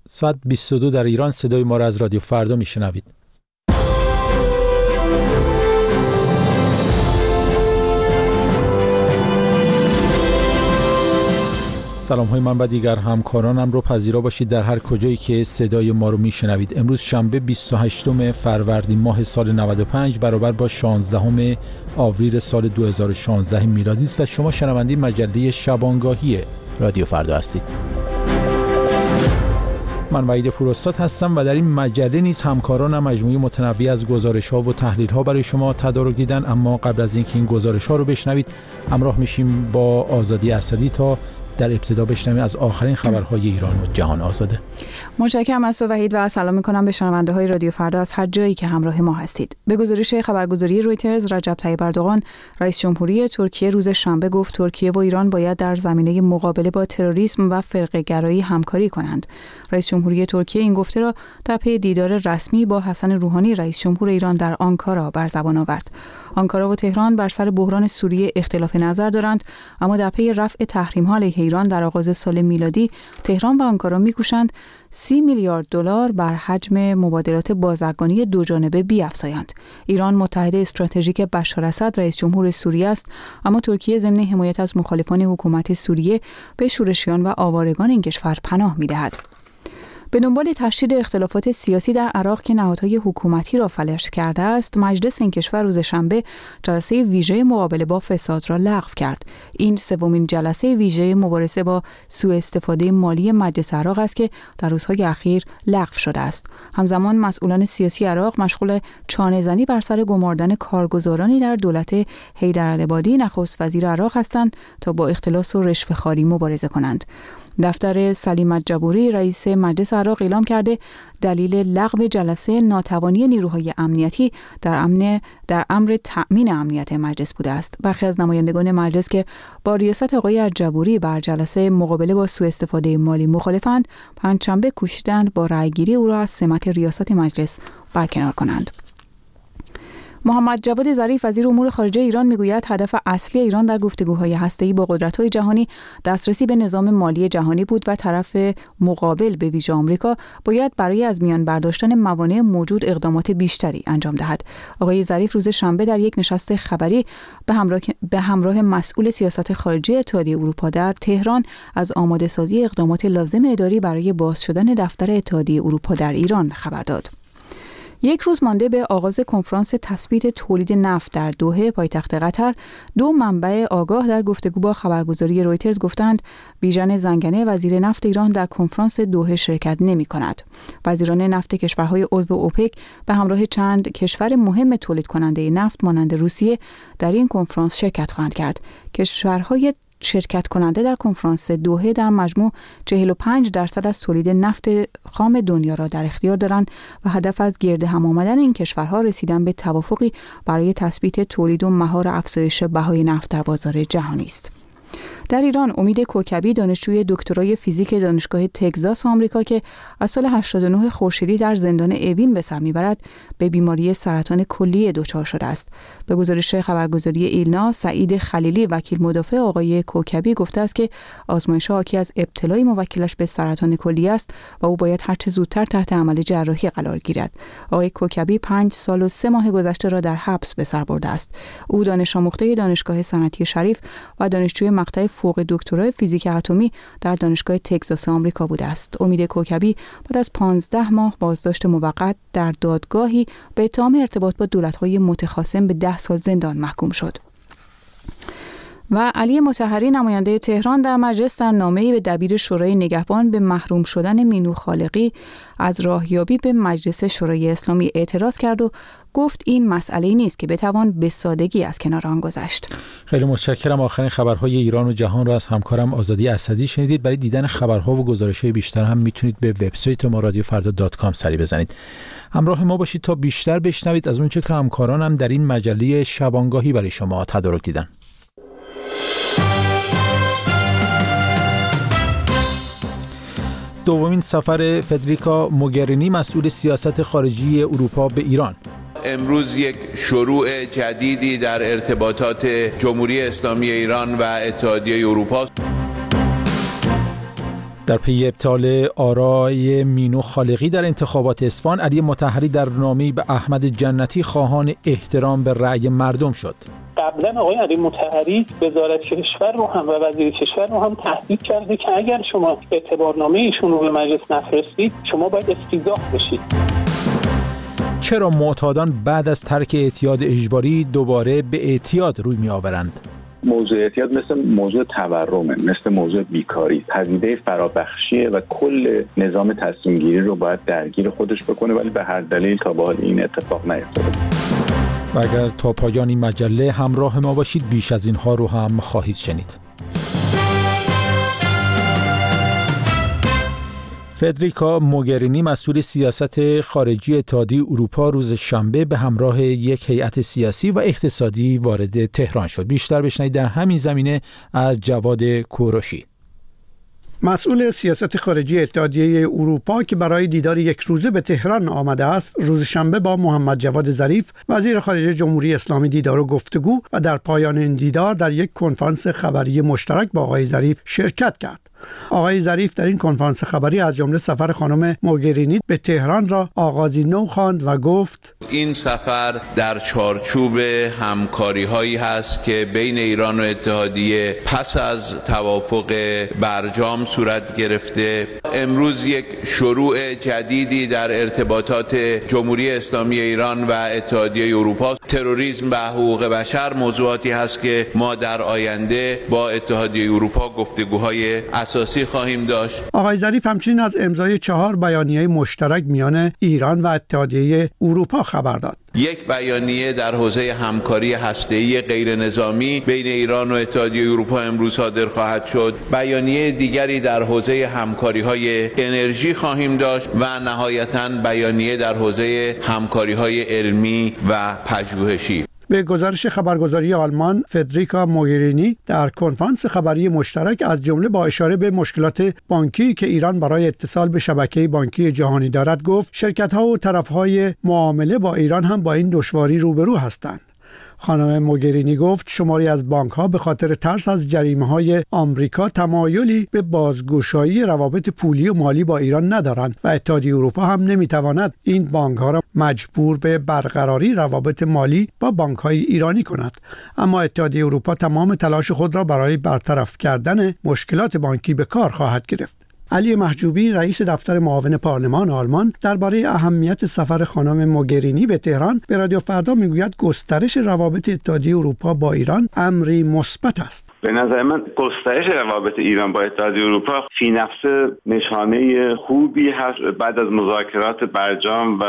ساعت 22 در ایران صدای ما را از رادیو فردا میشنوید. سلام های من و دیگر همکارانم رو پذیرا باشید در هر کجایی که صدای ما رو میشنوید. امروز شنبه 28 فروردین ماه سال 95 برابر با 16 آوریل سال 2016 میلادی است و شما شنونده مجله شبانگاهی رادیو فردا هستید. من وحید پوراستاد هستم و در این مجله نیز همکارانم مجموعه متنوعی از گزارش‌ها و تحلیل‌ها برای شما تدارک دیدن. اما قبل از اینکه این گزارش‌ها رو بشنوید همراه میشیم با آزادی اسدی تا در ابتدا بشنویم از آخرین خبرهای ایران و جهان. آزاده. متشکرم از تو وحید و سلام می‌کنم به شنونده‌های رادیو فردا از هر جایی که همراه ما هستید. به گزارش خبرگزاری رویترز، رجب طیب اردوغان رئیس جمهوری ترکیه روز شنبه گفت ترکیه و ایران باید در زمینه مقابله با تروریسم و فرقه‌گرایی همکاری کنند. رئیس جمهوری ترکیه این گفته را در پی دیدار رسمی با حسن روحانی رئیس جمهور ایران در آنکارا بر زبان آورد. آنکارا و تهران بر سر بحران سوریه اختلاف نظر دارند، اما در پی رفع تحریم‌ها علیه ایران در آغاز سال میلادی تهران و آنکارا می‌کوشند 30 میلیارد دلار بر حجم مبادلات بازرگانی دوجانبه بیفزایند. ایران متحد استراتژیک بشار اسد رئیس جمهور سوریه است، اما ترکیه ضمن حمایت از مخالفان حکومت سوریه به شورشیان و آوارگان این کشور پناه می‌دهد. به دنبال تشدید اختلافات سیاسی در عراق که نهادهای حکومتی را فلج کرده است، مجلس این کشور روز شنبه جلسه ویژه مقابله با فساد را لغو کرد. این سومین جلسه ویژه مبارزه با سوء استفاده مالی مجلس عراق است که در روزهای اخیر لغو شده است. همزمان مسئولان سیاسی عراق مشغول چانه‌زنی بر سر گماردن کارگزارانی در دولت حیدرالعبادی نخست وزیر عراق هستند تا با اختلاس و رشوه‌خواری مبارزه کنند. دفتر سلیم الجبوری رئیس مجلس عراق اعلام کرده دلیل لغو جلسه ناتوانی نیروهای امنیتی در امر تأمین امنیت مجلس بوده است. برخی از نمایندگان مجلس که با ریاست آقای الجبوری بر جلسه مقابله با سوء استفاده مالی مخالفند، پنجشنبه کوشیدند با رأیگیری او را از سمت ریاست مجلس برکنار کنند. محمد جواد ظریف وزیر امور خارجه ایران میگوید هدف اصلی ایران در گفتگوهای هسته‌ای با قدرت‌های جهانی دسترسی به نظام مالی جهانی بود و طرف مقابل به ویژه آمریکا باید برای از میان برداشتن موانع موجود اقدامات بیشتری انجام دهد. آقای ظریف روز شنبه در یک نشست خبری به همراه مسئول سیاست خارجی اتحادیه اروپا در تهران از آماده‌سازی اقدامات لازم اداری برای باز شدن دفتر اتحادیه اروپا در ایران خبر داد. یک روز مانده به آغاز کنفرانس تثبیت تولید نفت در دوحه پایتخت قطر، دو منبع آگاه در گفتگو با خبرگزاری رویترز گفتند بیژن زنگنه وزیر نفت ایران در کنفرانس دوحه شرکت نمی‌کند. وزیران نفت کشورهای عضو اوپک به همراه چند کشور مهم تولید کننده نفت مانند روسیه در این کنفرانس شرکت خواهند کرد. کشورهای شرکت کننده در کنفرانس دوحه در مجموع 45% از تولید نفت خام دنیا را در اختیار دارند و هدف از گرد هم آمدن این کشورها رسیدن به توافقی برای تثبیت تولید و مهار افزایش بهای نفت در بازار جهانی است. در ایران امید کوکبی دانشجوی دکترای فیزیک دانشگاه تگزاس آمریکا که از سال 89 خورشیدی در زندان اوین به سر میبرد به بیماری سرطان کلیه دچار شده است. به گزارش خبرگزاری ایلنا، سعید خلیلی وکیل مدافع آقای کوکبی گفته است که آزمایش‌ها حاکی از ابتلای موکلش به سرطان کلیه است و او باید هرچه زودتر تحت عمل جراحی قرار گیرد. آقای کوکبی 5 سال و 3 ماه گذشته را در حبس به سر برده است. او دانش آموخته دانشگاه صنعتی شریف و دانشجوی مقطع فوق دکترای فیزیک اتمی در دانشگاه تگزاس آمریکا بوده است. امید کوکبی بعد از 15 ماه بازداشت موقت در دادگاهی به اتهام ارتباط با دولت‌های متخاصم به 10 سال زندان محکوم شد. و علی مطهری نماینده تهران در مجلس در نامه‌ای به دبیر شورای نگهبان به محروم شدن مینو خالقی از راهیابی به مجلس شورای اسلامی اعتراض کرد و گفت این مسئله نیست که بتوان به سادگی از کنار آن گذشت. خیلی متشکرم. آخرین خبرهای ایران و جهان را از همکارم آزادی اسدی شنیدید. برای دیدن خبرها و گزارش‌های بیشتر هم میتونید به وبسایت ما radiofarda.com سری بزنید. همراه ما باشید تا بیشتر بشنوید از اونچه که همکارانم در این مجله شبانگاهی برای شما تدارک دیدن. دومین سفر فدریکا موگرینی مسئول سیاست خارجی اروپا به ایران. امروز یک شروع جدیدی در ارتباطات جمهوری اسلامی ایران و اتحادیه اروپا. در پی ابطال آرای مینو خالقی در انتخابات اصفهان، علی مطهری در نامه‌ای به احمد جنتی خواهان احترام به رأی مردم شد. قبلا آقای علی مطهری وزارت کشور رو هم و وزیر کشور رو هم تهدید کرده که اگر شما اعتبارنامه ایشون رو به مجلس نفرستید شما باید استیضاح بشید. چرا معتادان بعد از ترک اعتیاد اجباری دوباره به اعتیاد روی می‌آورند؟ موضوع اعتیاد مثل موضوع تورمه، مثل موضوع بیکاری، پدیده فرابخشیه و کل نظام تصمیم گیری رو باید درگیر خودش بکنه، ولی به هر دلیل تا به حال این اتفاق نیفتاده. و اگر تا پایان این مجله همراه ما باشید بیش از اینها رو هم خواهید شنید. فدریکا موگرینی مسئول سیاست خارجی اتحادیه اروپا روز شنبه به همراه یک هیئت سیاسی و اقتصادی وارد تهران شد. بیشتر بشنوید در همین زمینه از جواد کوروشی. مسئول سیاست خارجی اتحادیه اروپا که برای دیدار یک روزه به تهران آمده است، روز شنبه با محمد جواد ظریف وزیر خارجه جمهوری اسلامی دیدار و گفتگو و در پایان این دیدار در یک کنفرانس خبری مشترک با آقای ظریف شرکت کرد. آقای ظریف در این کنفرانس خبری از جمله سفر خانم موگرینی به تهران را آغازی نو خواند و گفت این سفر در چارچوب همکاری‌هایی هست که بین ایران و اتحادیه پس از توافق برجام صورت گرفته. امروز یک شروع جدیدی در ارتباطات جمهوری اسلامی ایران و اتحادیه اروپا. تروریسم و حقوق بشر موضوعاتی هست که ما در آینده با اتحادیه اروپا گفتگوهای اساسی خواهیم داشت. آقای ظریف همچنین از امضای 4 بیانیه مشترک میان ایران و اتحادیه اروپا خبر داد. یک بیانیه در حوزه همکاری هسته‌ای غیر نظامی بین ایران و اتحادیه اروپا امروز صادر خواهد شد. بیانیه دیگری در حوزه همکاری‌های انرژی خواهیم داشت و نهایتاً بیانیه در حوزه همکاری‌های علمی و پژوهشی. به گزارش خبرگزاری آلمان، فدریکا موگرینی در کنفرانس خبری مشترک از جمله با اشاره به مشکلات بانکی که ایران برای اتصال به شبکه بانکی جهانی دارد گفت شرکت‌ها و طرف‌های معامله با ایران هم با این دشواری روبرو هستند. خانم موگرینی گفت شماری از بانک‌ها به خاطر ترس از جریمه‌های آمریکا تمایلی به بازگشایی روابط پولی و مالی با ایران ندارند و اتحادیه اروپا هم نمی‌تواند این بانک‌ها را مجبور به برقراری روابط مالی با بانک‌های ایرانی کند. اما اتحادیه اروپا تمام تلاش خود را برای برطرف کردن مشکلات بانکی به کار خواهد گرفت. علی محجوبی رئیس دفتر معاون پارلمان آلمان درباره اهمیت سفر خانم موگرینی به تهران به رادیو فردا میگوید گسترش روابط اتحادیه اروپا با ایران امری مثبت است. به نظر من گسترش روابط ایران با اتحادیه اروپا فی نفسه نشانه خوبی هست بعد از مذاکرات برجام و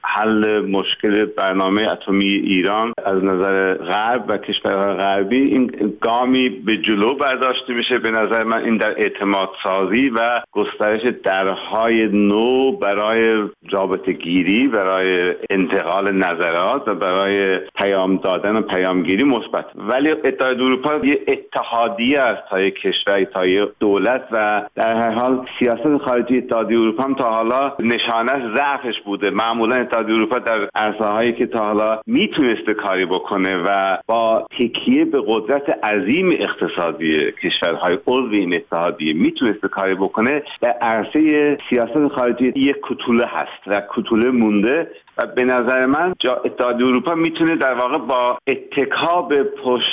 حل مشکل برنامه اتمی ایران از نظر غرب و کشورهای غربی. این گامی به جلو برداشته میشه. به نظر من این در اعتماد سازی و گسترش درهای نو برای رابطه گیری، برای انتقال نظرات و برای پیام دادن و پیامگیری مثبت. ولی اتحادیه اروپا یه اتحادیه است تا یک کشور، تا یک دولت و در هر حال سیاست خارجی اتحادیه اروپا هم تا حالا نشانه ضعفش بوده. معمولا اتحادیه اروپا در عرصه‌هایی که تا حالا میتونسته کاری بکنه و با تکیه به قدرت عظیم اقتصادی کشورهای عضو این اتحادیه میتونسته کاری بکنه، در عرصه سیاست خارجی یک کوتوله هست و کوتوله مونده و به نظر من اتحادیه اروپا میتونه در واقع با اتکا به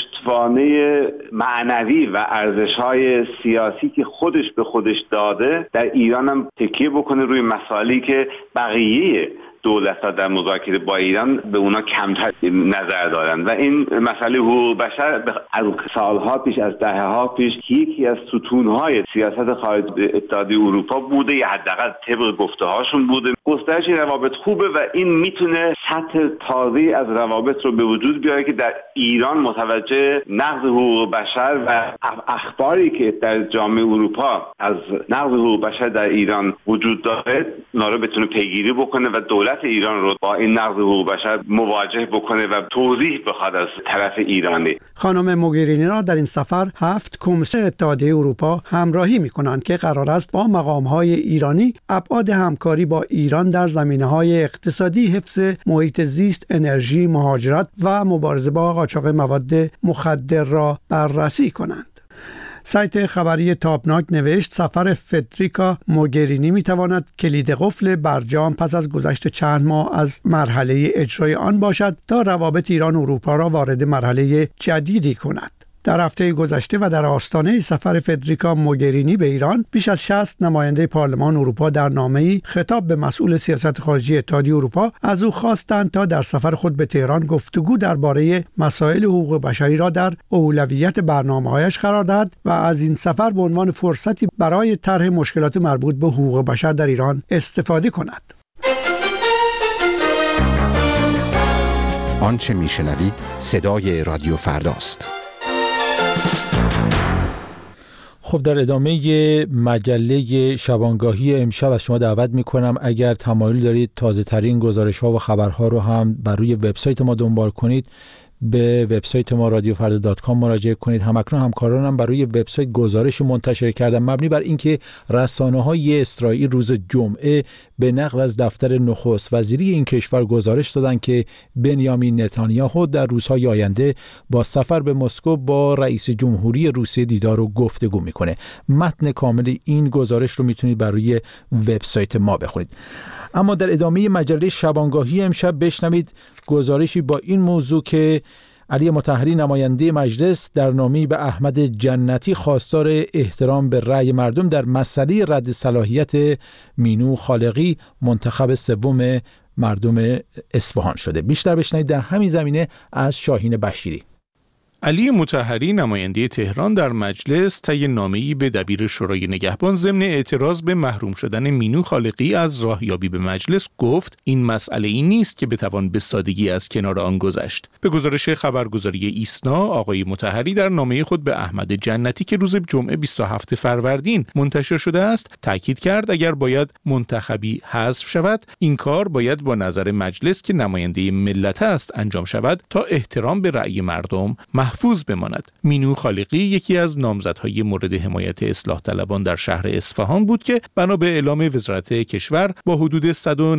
پشتوانه معنوی و ارزش‌های سیاسی که خودش به خودش داده در ایران هم تکیه بکنه روی مسائلی که بقیه دولت‌ها در مذاکره با ایران به اونا کمتر نظر دارن و این مسئله حقوق بشر از سالها پیش، از دهه‌ها پیش یکی از ستون‌های سیاست خارجی اتحادیه اروپا بوده یا حداقل طبق گفته‌هاشون بوده. گسترش روابط خوبه و این میتونه سطح تازه‌ای از روابط رو به وجود بیاره که در ایران متوجه نقض حقوق بشر و اخباری که در جامعه اروپا از نقض حقوق بشر در ایران وجود داره اونا رو بتونه پیگیری بکنه و دولت ایران رو با این نقض حقوق بشر مواجه بکنه و توضیح بخواد از طرف ایرانی. خانم موگرینی را در این سفر 7 کمیسیون اتحادیه اروپا همراهی می‌کنند که قرار است با مقام‌های ایرانی ابعاد همکاری با ایران در زمینه‌های اقتصادی، حفظ محیط زیست، انرژی، مهاجرت و مبارزه با قاچاق مواد مخدر را بررسی کنند. سایت خبری تابناک نوشت سفر فدریکا موگرینی میتواند کلید قفل برجام پس از گذشت چند ماه از مرحله اجرای آن باشد تا روابط ایران و اروپا را وارد مرحله جدیدی کند. در هفته گذشته و در آستانه سفر فدریکا موگرینی به ایران بیش از 60 نماینده پارلمان اروپا در نامه‌ای خطاب به مسئول سیاست خارجی اتحادیه اروپا از او خواستند تا در سفر خود به تهران گفتگو درباره مسائل حقوق بشری را در اولویت برنامه‌هایش قرار دهد و از این سفر به عنوان فرصتی برای طرح مشکلات مربوط به حقوق بشر در ایران استفاده کند. آنچه میشنوید صدای رادیو فرداست. خب در ادامه مجله شبانگاهی امشب از شما دعوت میکنم اگر تمایل دارید تازه ترین گزارش ها و خبرها رو هم بر روی وبسایت ما دنبال کنید به وبسایت ما radiofarda.com مراجعه کنید. همکنون همکارانم بر روی وبسایت گزارش منتشر کردن مبنی بر اینکه رسانه‌های اسرائیل روز جمعه به نقل از دفتر نخست وزیری این کشور گزارش دادند که بنیامین نتانیاهو در روزهای آینده با سفر به مسکو با رئیس جمهوری روسیه دیدار و گفتگو میکنه. متن کامل این گزارش رو میتونید بر روی وبسایت ما بخونید. اما در ادامه مجله شبانگاهی امشب بشنوید گزارشی با این موضوع که علی مطهری نماینده مجلس در نامه‌ای به احمد جنتی خواستار احترام به رأی مردم در مسئله رد صلاحیت مینو خالقی منتخب سوم مردم اصفهان شده. بیشتر بشنوید در همین زمینه از شاهین بشیری. علی مطهری نماینده تهران در مجلس طی نامه‌ای به دبیر شورای نگهبان ضمن اعتراض به محروم شدن مینو خالقی از راهیابی به مجلس گفت این مسئله ای نیست که بتوان به سادگی از کنار آن گذشت. به گزارش خبرگزاری ایسنا آقای مطهری در نامه خود به احمد جنتی که روز جمعه 27 فروردین منتشر شده است تاکید کرد اگر باید منتخبی حذف شود این کار باید با نظر مجلس که نماینده ملت است انجام شود تا احترام به رأی مردم محفوظ بماند. مینو خالقی یکی از نامزدهای مورد حمایت اصلاح طلبان در شهر اصفهان بود که بنا به اعلام وزارت کشور با حدود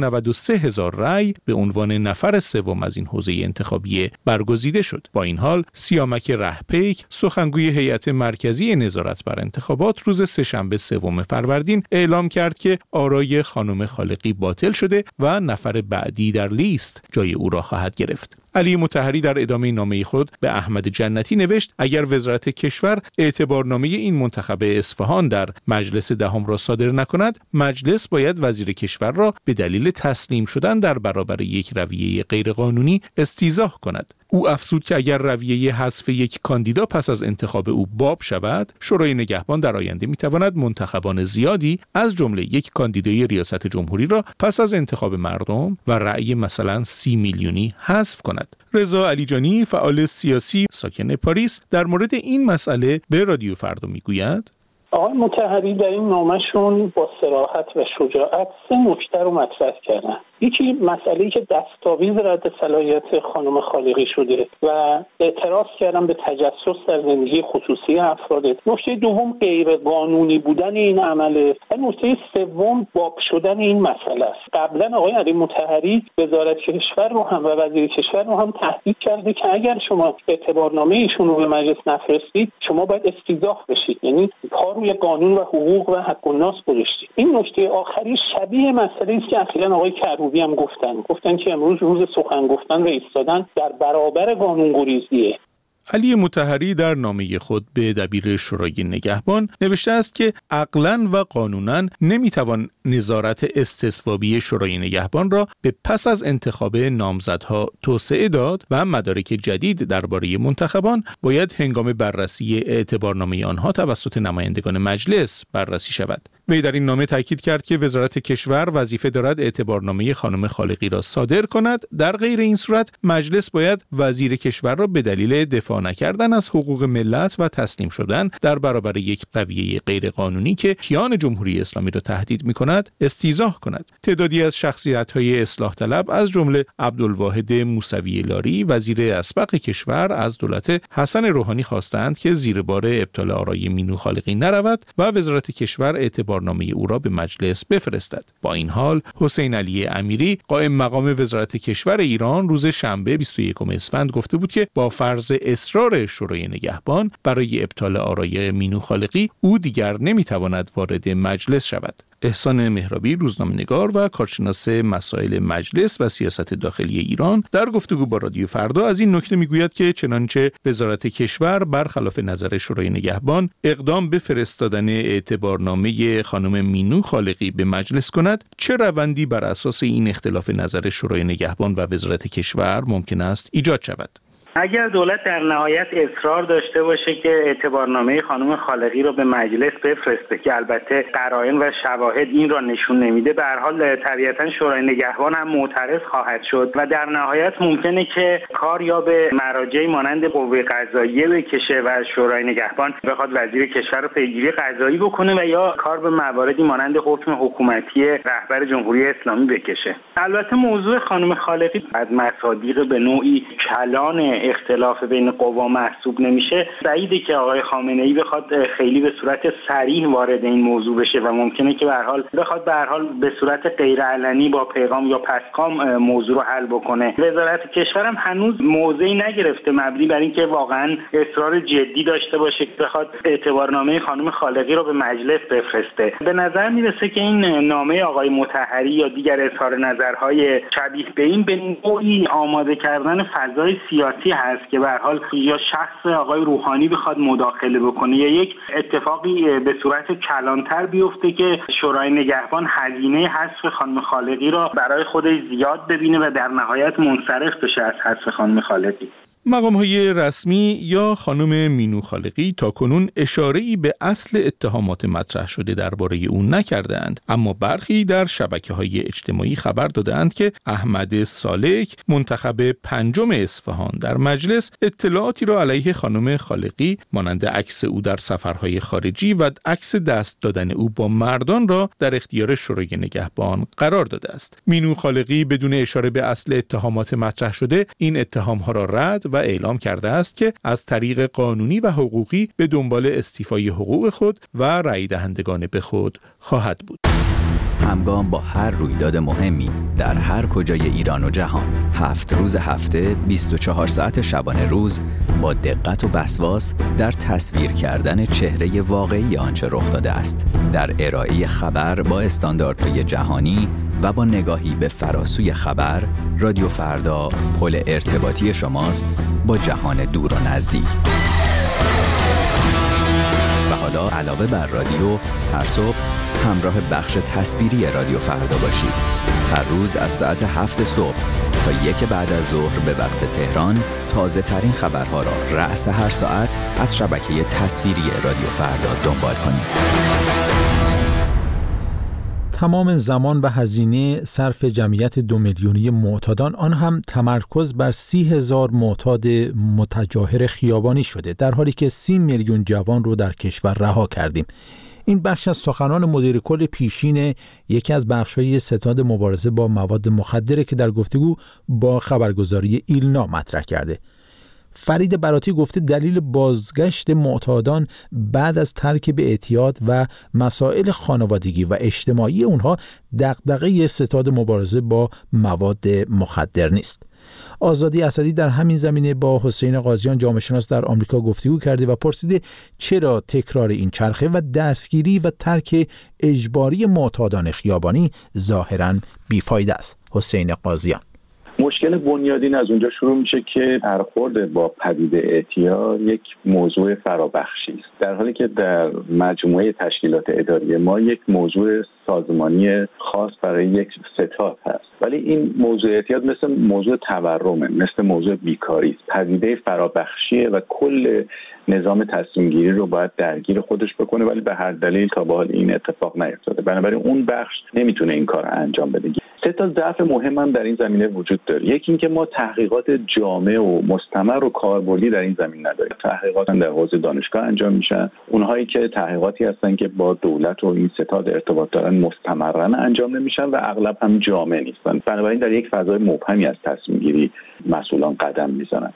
193,000 رأی به عنوان نفر سوم از این حوزه انتخابی برگزیده شد. با این حال سیامک رهپیک سخنگوی هیئت مرکزی نظارت بر انتخابات روز سه‌شنبه 3 فروردین اعلام کرد که آرای خانم خالقی باطل شده و نفر بعدی در لیست جای او را خواهد گرفت. علی مطهری در ادامه نامه خود به احمد جنتی نوشت اگر وزارت کشور اعتبارنامه این منتخب اصفهان در مجلس دهم را صادر نکند مجلس باید وزیر کشور را به دلیل تسلیم شدن در برابر یک رویه غیرقانونی استیضاح کند. او افزود که اگر رویه حذف یک کاندیدا پس از انتخاب او باب شود شورای نگهبان در آینده میتواند منتخبان زیادی از جمله یک کاندیدای ریاست جمهوری را پس از انتخاب مردم و رأی مثلا 30 میلیونی حذف کند. رضا علیجانی فعال سیاسی ساکن پاریس در مورد این مسئله به رادیو فردا میگوید آقای مطهری در این نامه‌شون با صراحت و شجاعت 3 نکته رو مطرح کردن. یکی مسئله‌ای که دستاویز رد صلاحیت خانم خالقی شده و اعتراض کردن به تجسس در زندگی خصوصی افراد. نکته دوم غیر قانونی بودن این عمله و نکته سوم باب شدن این مسئله است. قبلا آقای علی مطهری وزارت کشور رو هم و وزیر کشور رو هم تهدید کرده که اگر شما اعتبارنامه ایشون رو به مجلس نفرستید شما باید استیضاح بشید، یعنی پا روی قانون و حقوق و حق الناس گذاشتید. این نکته آخری شبیه مسئله است که اخیراً آقای کروبی هم گفتن که امروز روز سخن گفتن و ایستادن در برابر قانون‌گریزیه. علی مطهری در نامه خود به دبیر شورای نگهبان نوشته است که عقلاً و قانوناً نمیتوان نظارت استصوابی شورای نگهبان را به پس از انتخاب نامزدها توسعه داد و مدارک جدید درباره منتخبان باید هنگام بررسی اعتبارنامه آنها توسط نمایندگان مجلس بررسی شود. وی در این نامه تاکید کرد که وزارت کشور وظیفه دارد اعتبارنامه خانم خالقی را صادر کند. در غیر این صورت مجلس باید وزیر کشور را به دلیل دفاع نکردن از حقوق ملت و تسلیم شدن در برابر یک رویه غیرقانونی که کیان جمهوری اسلامی را تهدید می‌کند استیضاح کند. تعدادی از شخصیت‌های اصلاح طلب از جمله عبدالواحد موسوی لاری وزیر اسبق کشور از دولت حسن روحانی خواستند که زیر بار ابطال آرای مینو خالقی نرود و وزارت کشور اعتبار اعتبارنامه او را به مجلس بفرستد. با این حال حسین علی امیری قائم مقام وزارت کشور ایران روز شنبه 21 اسفند گفته بود که با فرض اصرار شورای نگهبان برای ابطال آرای مینو خالقی او دیگر نمیتواند وارد مجلس شود. احسان مهرابی، روزنامه‌نگار و کارشناس مسائل مجلس و سیاست داخلی ایران، در گفتگو با رادیو فردا از این نکته میگوید که چنانچه وزارت کشور برخلاف نظر شورای نگهبان اقدام به فرستادن اعتبارنامه خانم مینو خالقی به مجلس کند، چه روندی بر اساس این اختلاف نظر شورای نگهبان و وزارت کشور ممکن است ایجاد شود. اگر دولت در نهایت اصرار داشته باشه که اعتبارنامه خانم خالقی رو به مجلس بفرسته که البته قرائن و شواهد این را نشون نمیده، به هر حال طبیعتا شورای نگهبان هم معترض خواهد شد و در نهایت ممکنه که کار یا به مراجعی مانند قوه قضاییه بکشه و شورای نگهبان بخواد وزیر کشور رو پیگیری قضایی بکنه و یا کار به مواردی مانند حکم حکومتی رهبر جمهوری اسلامی بکشه. البته موضوع خانم خالقی از مصادیق به نوعی کلان اختلاف بین قوا محسوب نمیشه. بعیده که آقای خامنه‌ای بخواد خیلی به صورت صریح وارد این موضوع بشه و ممکنه که به هر حال بخواد به صورت غیر علنی با پیغام یا پسکام موضوع رو حل بکنه. وزارت کشور هم هنوز موضعی نگرفته مبنی بر اینکه واقعا اصرار جدی داشته باشه که بخواد اعتبارنامه خانم خالقی رو به مجلس بفرسته. به نظر میرسه که این نامه آقای مطهری یا دیگر اظهار نظرهای شبیه به این به نوعی آماده کردن فضای سیاسی هست که به هر حال یا شخص آقای روحانی بخواد مداخله بکنه یا یک اتفاقی به صورت کلانتر بیفته که شورای نگهبان هزینه حذف خانم خالقی را برای خودش زیاد ببینه و در نهایت منصرف بشه از حذف خانم خالقی. مقام‌های رسمی یا خانم مینو خالقی تاکنون اشاره‌ای به اصل اتهامات مطرح شده درباره او نکردند، اما برخی در شبکه‌های اجتماعی خبر دادند که احمد سالک، منتخب 5 اصفهان در مجلس، اطلاعاتی را علیه خانم خالقی مانند عکس او در سفرهای خارجی و عکس دست دادن او با مردان را در اختیار شورای نگهبان قرار داده است. مینو خالقی بدون اشاره به اصل اتهامات مطرح شده این اتهام‌ها را رد و اعلام کرده است که از طریق قانونی و حقوقی به دنبال استیفای حقوق خود و رأی دهندگان به خود خواهد بود. همگام با هر رویداد مهمی در هر کجای ایران و جهان، 7 روز هفته 24 ساعت شبانه روز با دقت و وسواس در تصویر کردن چهره واقعی آنچه رخ داده است، در ارائه خبر با استانداردهای جهانی و با نگاهی به فراسوی خبر، رادیو فردا پل ارتباطی شماست با جهان دور و نزدیک. و حالا علاوه بر رادیو، هر صبح همراه بخش تصویری رادیو فردا باشید. هر روز از ساعت 7 صبح تا 1 بعد از ظهر به وقت تهران، تازه ترین خبرها را رأس هر ساعت از شبکه تصویری رادیو فردا دنبال کنید. تمام زمان و هزینه صرف جمعیت 2 میلیونی معتادان، آن هم تمرکز بر 30,000 معتاد متجاهر خیابانی شده، در حالی که 30 میلیون جوان رو در کشور رها کردیم. این بخش از سخنان مدیر کل پیشین یکی از بخش‌های ستاد مبارزه با مواد مخدر که در گفتگو با خبرگزاری ایلنا مطرح کرده. فرید براتی گفته دلیل بازگشت معتادان بعد از ترک به اعتیاد و مسائل خانوادگی و اجتماعی اونها دغدغه ستاد مبارزه با مواد مخدر نیست. آزادی اسدی در همین زمینه با حسین قاضیان جامعه شناس در آمریکا گفتگو کرده و پرسیده چرا تکرار این چرخه و دستگیری و ترک اجباری معتادان خیابانی ظاهراً بیفایده است. حسین قاضیان: مشکل بنیادین از اونجا شروع میشه که برخورد با پدیده اعتیاد یک موضوع فرابخشی است، در حالی که در مجموعه تشکیلات اداری ما یک موضوع سازمانی خاص برای یک ستاد هست. ولی این موضوع اعتیاد مثل موضوع تورمه، مثل موضوع بیکاری است، پدیده فرابخشیه و کل نظام تصمیم گیری رو باید درگیر خودش بکنه، ولی به هر دلیل تا به حال این اتفاق نیفتاده. بنابراین اون بخش نمیتونه این کار انجام بده. 3 تا ضعف مهم هم در این زمینه وجود داره. یکی اینکه ما تحقیقات جامع و مستمر و کاربردی در این زمین نداریم. تحقیقات در حوزه دانشگاه انجام میشن، اونهایی که تحقیقاتی هستن که با دولت و این ستاد ارتباط دارن مستمرا انجام نمیشن و اغلب هم جامع نیستن. بنابراین در یک فضای مبهمی از تصمیم گیری مسئولان قدم میزنن.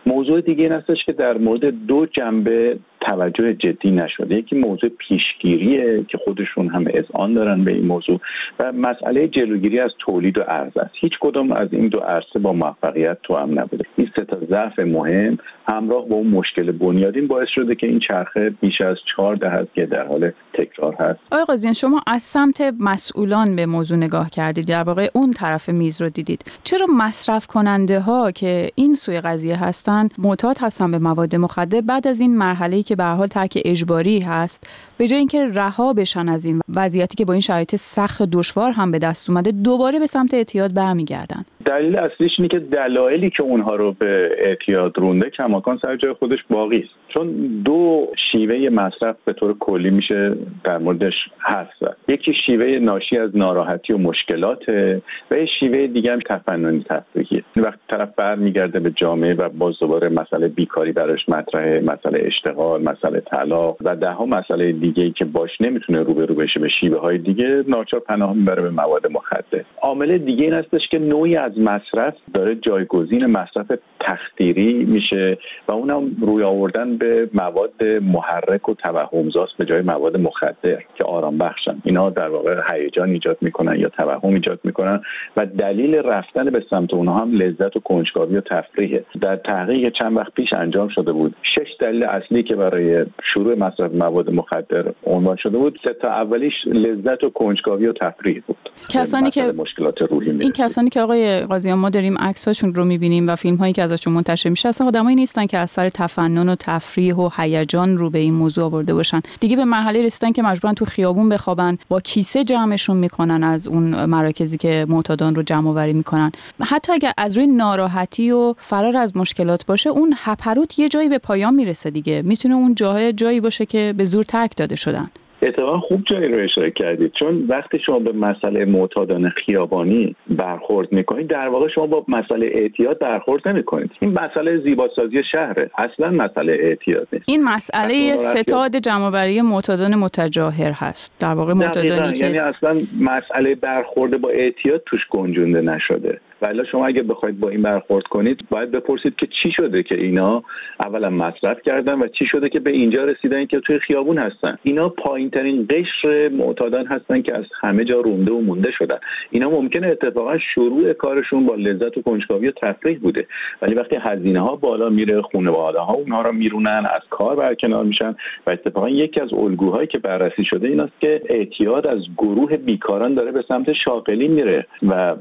موضوع دیگه این هستش که در مورد دو جنبه توجه جدی نشده. یکی موضوع پیشگیریه که خودشون هم اذعان دارن به این موضوع و مسئله جلوگیری از تولید و عرضه است. هیچ کدوم از این دو عرصه با موفقیت توأم نبوده. این سه تا ضعف مهم همراه با اون مشکل بنیادین باعث شده که این چرخه بیش از 4 دهه که در حال تکرار هست. آقای قاضیان، شما از سمت مسئولان به موضوع نگاه کردید، در واقع اون طرف میز رو دیدید. چرا مصرف کننده ها که این سوی قضیه هستن معتاد هستن به مواد مخدر بعد از این مرحله‌ای که به هر حال ترک اجباری هست، به جای اینکه رها بشن از این وضعیتی که با این شرایط سخت و دشوار هم به دست اومده، دوباره به سمت اعتیاد برمیگردن؟ دلیل اصلیش اینه که دلایلی که اونها رو به اعتیاد رونده کماکان سر جای خودش باقی است. چون دو شیوه مصرف به طور کلی میشه در موردش حرف زد. یکی شیوه ناشی از ناراحتی و مشکلات و یه شیوه دیگه هم تفننی تفریحیه. وقتی طرف برمیگرده به جامعه و باز دوباره مسئله بیکاری براش مطرحه، مسئله اشتغال، مسئله طلاق و ده‌ها مسئله دیگه‌ای که باش نمیتونه روبرو بشه به شیوه‌های دیگه، ناچار پناه میبره به مواد مخدر. عامل دیگه این هستش که نوعی از مصرف داره جایگزین مصرف تخدیری میشه و اونم روی آوردن به مواد محرک و توهمزاست به جای مواد مخدر که آرام بخشن. اینا در واقع هیجان ایجاد میکنن یا توهم ایجاد میکنن و دلیل رفتن به سمت اونها هم لذت و کنجکاوی و تفریحه. در تحقیق چند وقت پیش انجام شده بود 6 دلیل اصلی که برای شروع مصرف مواد مخدر عنوان شده بود، 3 تا اولیش لذت و کنجکاوی و تفریح بود. کسانی که مشکلات روحی این کسانی که آقای قاضیان ما داریم عکساشون رو می‌بینیم و فیلم‌هایی که ازشون منتشر میشه، اصلا آدمایی نیستن که از سر تفنن و تفریح و هیجان رو به این موضوع آورده باشن. دیگه به مرحله رسیدن که مجبورن تو خیابون بخوابن، با کیسه جمعشون میکنن از اون مراکزی که معتادان رو جمع آوری میکنن. حتی اگر از روی ناراحتی و فرار از مشکلات باشه، اون هپروت یه جایی به پایان میرسه دیگه. میتونه اون جایی باشه که به زور ترک داده شدن. اتفاقا خوب جایی رو اشاره کردید، چون وقتی شما به مسئله معتادان خیابانی برخورد میکنید، در واقع شما با مسئله اعتیاد برخورد نمیکنید. این مسئله زیباسازی شهره، اصلا مسئله اعتیاد نیست. این مسئله ستاد جمع‌آوری معتادان متجاهر هست، در واقع معتادانی که یعنی اصلا مسئله برخورد با اعتیاد توش گنجونده نشده. ولی شما اگه بخواید با این برخورد کنید، باید بپرسید که چی شده که اینا اولا مصرف کردن و چی شده که به اینجا رسیدن که توی خیابون هستن. اینا پایین‌ترین قشر معتادان هستن که از همه جا رونده و مونده شدن. اینا ممکنه اتفاقا شروع کارشون با لذت و کنجکاوی و تفریح بوده، ولی وقتی هزینه‌ها بالا میره، خانواده‌ها اونها رو میرونن، از کار برکنار میشن و اتفاقا یکی از الگوهایی که بررسی شده این است که اعتیاد از گروه بیکاران داره به سمت شاغلی میره و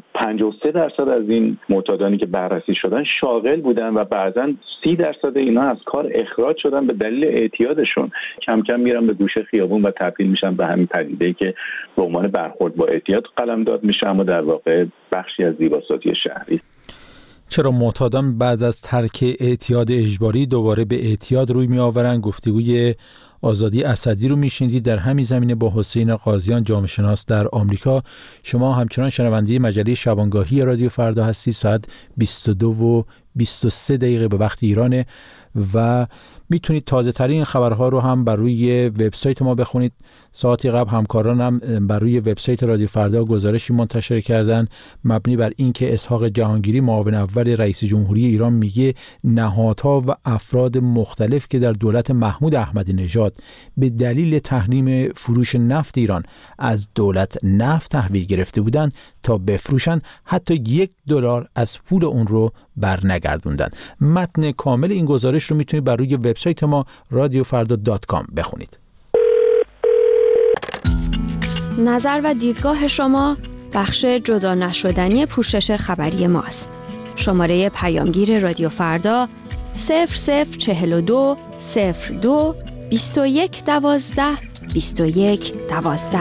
53% از این معتادانی که بررسی شدن شاغل بودن و بعضاً 30% اینا از کار اخراج شدن به دلیل اعتیادشون. کم کم میرن به گوشه خیابون و تبدیل میشن به همین پدیده‌ای که به عنوان برخورد با اعتیاد قلمداد میشه، اما در واقع بخشی از زیباسازی شهری. چرا معتادان بعد از ترک اعتیاد اجباری دوباره به اعتیاد روی میآورند؟ گفتگوی آزادی اسدی رو میشنیدید در همین زمینه با حسین قاضیان، جامعه شناس در آمریکا. شما همچنان شنونده مجله شبانگاهی رادیو فردا هستید. ساعت 22:23 به وقت ایرانه و میتونید تازه ترین خبرها رو هم بر روی وبسایت ما بخونید. ساعتی قبل همکارانم بر روی وبسایت رادیو فردا گزارشی منتشر کردن مبنی بر اینکه اسحاق جهانگیری معاون اول رئیس جمهوری ایران میگه نهادها و افراد مختلف که در دولت محمود احمدی نژاد به دلیل تحریم فروش نفت ایران از دولت نفت تحویل گرفته بودند تا بفروشن حتی $1 از پول اون رو برنگردوندن. متن کامل این گزارش رو میتونید بر روی وبسایت ما radiofarda.com بخونید. نظر و دیدگاه شما بخش جدا نشدنی پوشش خبری ماست. شماره پیامگیر رادیو فردا 0042 02 21 12 21 12.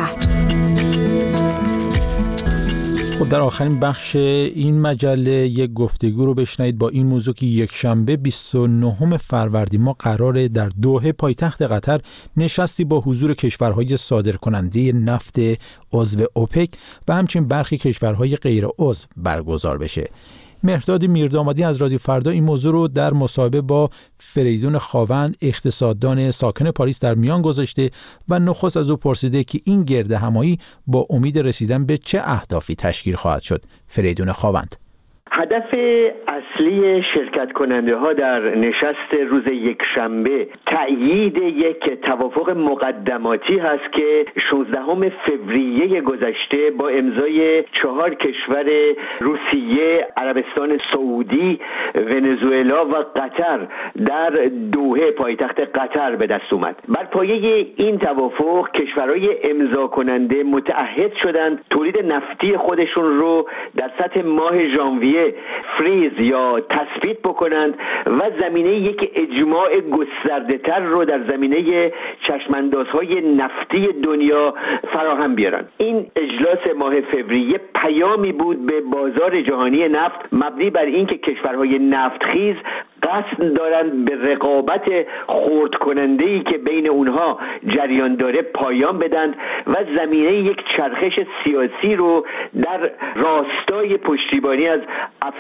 خب در آخرین بخش این مجله یک گفتگو رو بشنوید با این موضوع که یک شنبه 29 فروردین ما قراره در دوحه پایتخت قطر نشستی با حضور کشورهای صادرکننده نفت عضو اوپک و همچنین برخی کشورهای غیر عضو برگزار بشه. مهرداد میردامادی از رادیو فردا این موضوع رو در مصاحبه با فریدون خاوند، اقتصاددان ساکن پاریس، در میان گذاشته و نخست از او پرسیده که این گرد همایی با امید رسیدن به چه اهدافی تشکیل خواهد شد. فریدون خاوند: هدف اصلی شرکت کننده ها در نشست روز یکشنبه تأیید یک توافق مقدماتی هست که 16 فوریه گذشته با امضای 4 کشور روسیه، عربستان سعودی، ونزوئلا و قطر در دوحه پایتخت قطر به دست اومد. بر پایه این توافق کشورهای امضا کننده متعهد شدند تولید نفتی خودشون رو در سطح ماه ژانویه فریز یا تثبیت بکنند و زمینه یک اجماع گسترده تر رو در زمینه چشماندازهای نفتی دنیا فراهم بیارند. این اجلاس ماه فوریه پیامی بود به بازار جهانی نفت مبنی بر اینکه کشورهای نفتخیز قصد دارند به رقابت خرد کننده‌ای که بین اونها جریان داره پایان بدند و زمینه یک چرخش سیاسی رو در راستای پشتیبانی از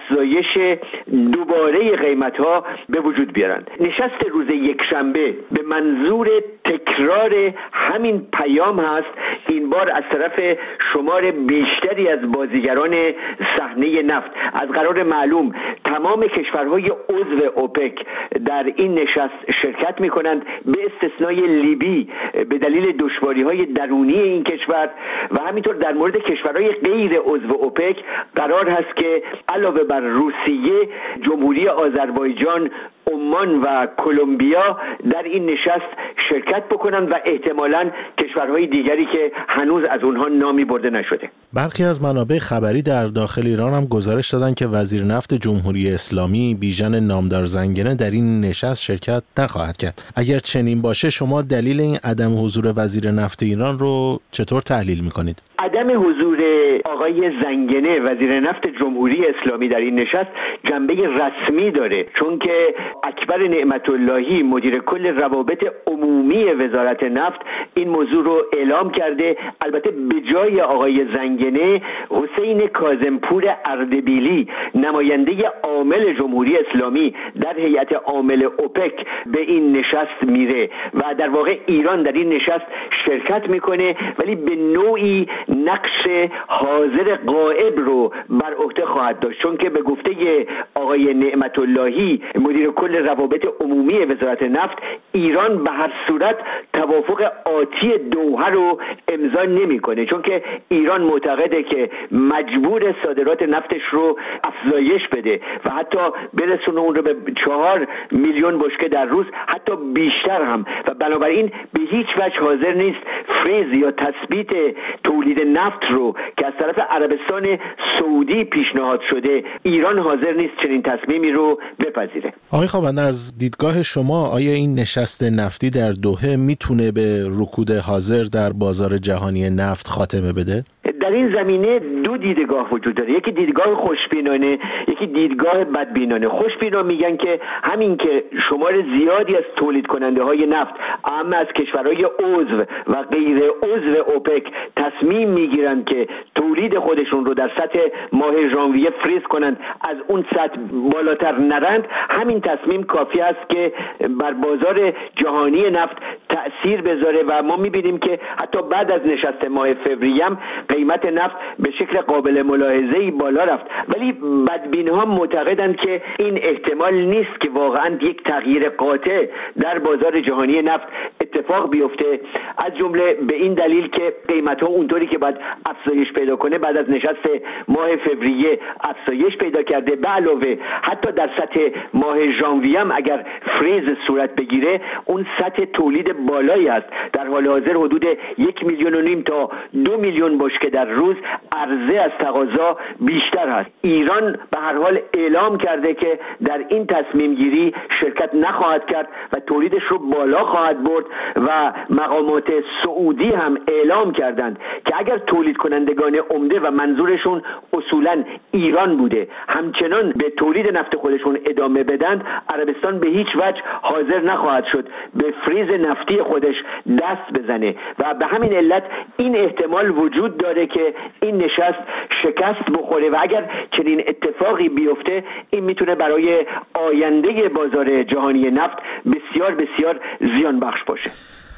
افزایش دوباره قیمت‌ها به وجود بیارند. نشست روز یکشنبه به منظور تکرار همین پیام هست، این بار از طرف شمار بیشتری از بازیگران صحنه نفت. از قرار معلوم تمام کشورهای عضو اوپک در این نشست شرکت می‌کنند به استثنای لیبی به دلیل دشواری‌های درونی این کشور و همینطور در مورد کشورهای غیر عضو اوپک قرار هست که علاوه بر روسیه، جمهوری آذربایجان، عمان و کلمبیا در این نشست شرکت بکنند و احتمالاً کشورهای دیگری که هنوز از اونها نامی برده نشده. برخی از منابع خبری در داخل ایران هم گزارش دادن که وزیر نفت جمهوری اسلامی بیژن نامدار زنگنه در این نشست شرکت نخواهد کرد. اگر چنین باشه شما دلیل این عدم حضور وزیر نفت ایران رو چطور تحلیل می‌کنید؟ عدم حضور آقای زنگنه وزیر نفت جمهوری اسلامی در این نشست جنبه رسمی داره، چون که اکبر نعمت اللهی مدیر کل روابط عمومی وزارت نفت این موضوع رو اعلام کرده. البته به جای آقای زنگنه حسین کاظمپور اردبیلی نماینده عامل جمهوری اسلامی در هیئت عامل اوپک به این نشست میره و در واقع ایران در این نشست شرکت میکنه، ولی به نوعی نقش حاضر غائب رو بر عهده خواهد داشت، چون که به گفته آقای نعمت اللهی مدیر کل روابط عمومی وزارت نفت ایران به هر صورت توافق آتی دوحه رو امضا نمیکنه، چون که ایران معتقده که مجبور صادرات نفتش رو افزایش بده و حتی برسونه اون رو به 4 میلیون بشکه در روز، حتی بیشتر هم، و بنابراین به هیچ وجه حاضر نیست فریز یا تثبیت تولید نفت رو که از طرف عربستان سعودی پیشنهاد شده ایران حاضر نیست چنین تصمیمی رو بپذیره. آقای خواهند، از دیدگاه شما آیا این نشست نفتی در دوحه میتونه به رکود حاضر در بازار جهانی نفت خاتمه بده؟ در این زمینه دو دیدگاه وجود داره، یکی دیدگاه خوشبینانه، یکی دیدگاه بدبینانه. خوشبینا میگن که همین که شمار زیادی از تولید کننده های نفت اما از کشورهای عضو و غیر عضو اوپک تصمیم میگیرند که تولید خودشون رو در سطح ماه ژانویه فریز کنند، از اون سطح بالاتر نرند، همین تصمیم کافی است که بر بازار جهانی نفت تأثیر بذاره و ما میبینیم که حتی بعد از نشست ماه فوریه هم قیمت نفت به شکل قابل ملاحظه‌ای بالا رفت. ولی بدبین‌ها معتقدند که این احتمال نیست که واقعاً یک تغییر قاطع در بازار جهانی نفت اتفاق بیفته، از جمله به این دلیل که قیمت‌ها اونطوری که باید افزایش پیدا کنه بعد از نشست ماه فوریه افزایش پیدا کرده. به علاوه حتی در سطح ماه ژانویه هم اگر فریز صورت بگیره اون سطح تولید بالایی است، در حال حاضر حدود 1.5 میلیون تا 2 میلیون بشکه در روز، عرضه از تقاضا بیشتر هست. ایران به هر حال اعلام کرده که در این تصمیم گیری شرکت نخواهد کرد و تولیدش رو بالا خواهد برد و مقامات سعودی هم اعلام کردند که اگر تولید کنندگان عمده و منظورشون اصولاً ایران بوده همچنان به تولید نفت خودشون ادامه بدند، عربستان به هیچ وجه حاضر نخواهد شد به فریز نفتی خودش دست بزنه و به همین علت این احتمال وجود داره که این نشست شکست بخوره و اگر چنین اتفاقی بیفته این میتونه برای آینده بازار جهانی نفت بسیار بسیار زیان بخش باشه.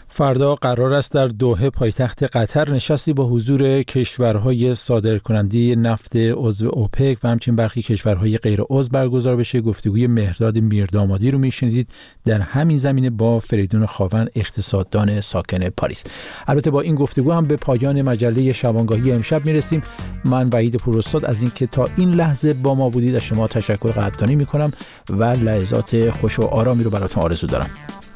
فردا قرار است در دوحه پایتخت قطر نشستی با حضور کشورهای صادرکننده نفت عضو اوپک و همچنین برخی کشورهای غیر عضو برگزار بشه. گفتگوی مهرداد میردامادی رو میشنیدید در همین زمینه با فریدون خاون، اقتصاددان ساکن پاریس. البته با این گفتگو هم به پایان مجله شبانگاهی امشب میرسیم. من وحید پوراستاد از اینکه تا این لحظه با ما بودید از شما تشکر قدردانی میکنم و لحظات خوش و آرامی رو براتون آرزو دارم.